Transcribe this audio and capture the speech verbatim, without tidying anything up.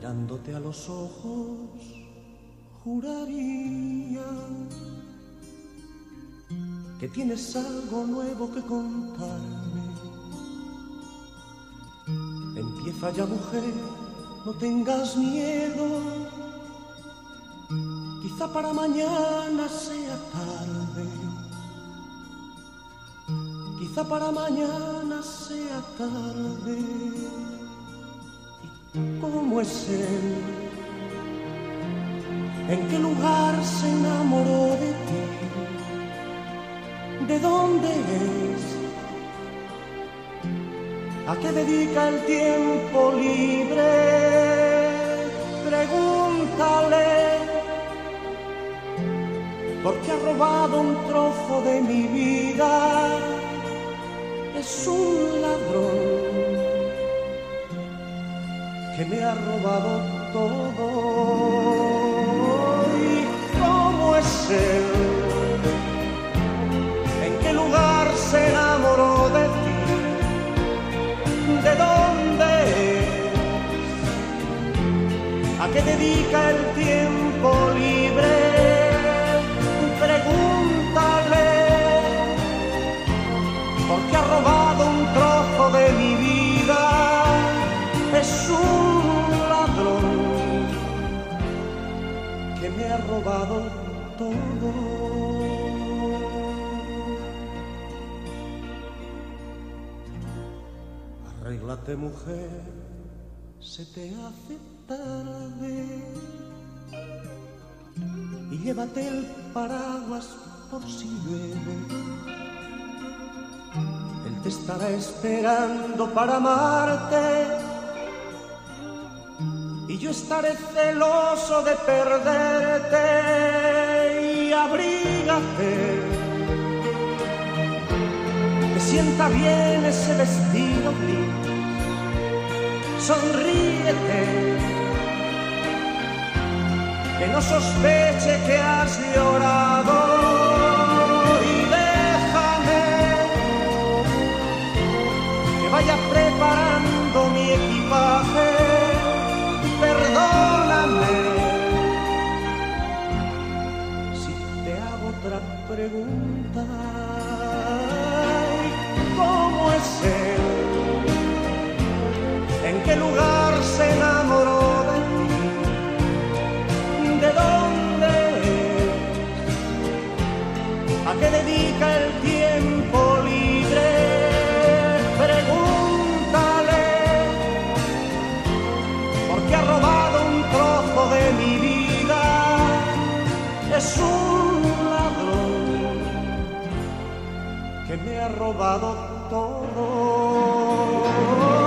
mirándote a los ojos, juraría que tienes algo nuevo que contarme. Empieza ya, mujer, no tengas miedo. Quizá para mañana sea tarde. Quizá para mañana sea tarde. ¿Y cómo es él? ¿En qué lugar se enamoró de ti? ¿De dónde es? ¿A qué dedica el tiempo libre? Pregúntale, porque ha robado un trozo de mi vida. Es un ladrón que me ha robado todo. ¿Y cómo es él? ¿En qué lugar se enamoró de ti? ¿De dónde es? ¿A qué dedica el tiempo libre? Pregúntale, porque ha robado un trozo de mi vida. Es un ladrón que me ha robado todo. Arréglate, mujer, se te hace tarde, y llévate el paraguas por si llueve. Él te estará esperando para amarte, y yo estaré celoso de perderte. Y abrígate, te sienta bien ese vestido gris. Sonríete, que no sospeche que has llorado. Y déjame que vaya preparando mi equipaje. Perdóname si te hago otra pregunta. ¿Cómo es él? ¿En qué lugar se enamoró de ti? ¿De dónde es? ¿A qué dedica el tiempo libre? Pregúntale, porque ha robado un trozo de mi vida. Es un ladrón que me ha robado todo.